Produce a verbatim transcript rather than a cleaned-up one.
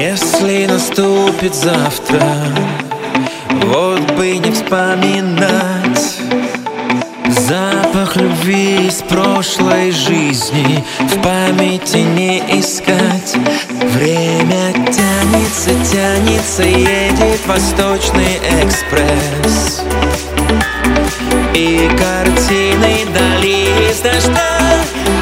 Если наступит завтра, вот бы не вспоминать запах любви из прошлой жизни, в памяти не искать. Время тянется, тянется, едет Восточный экспресс, и картины дали из дождя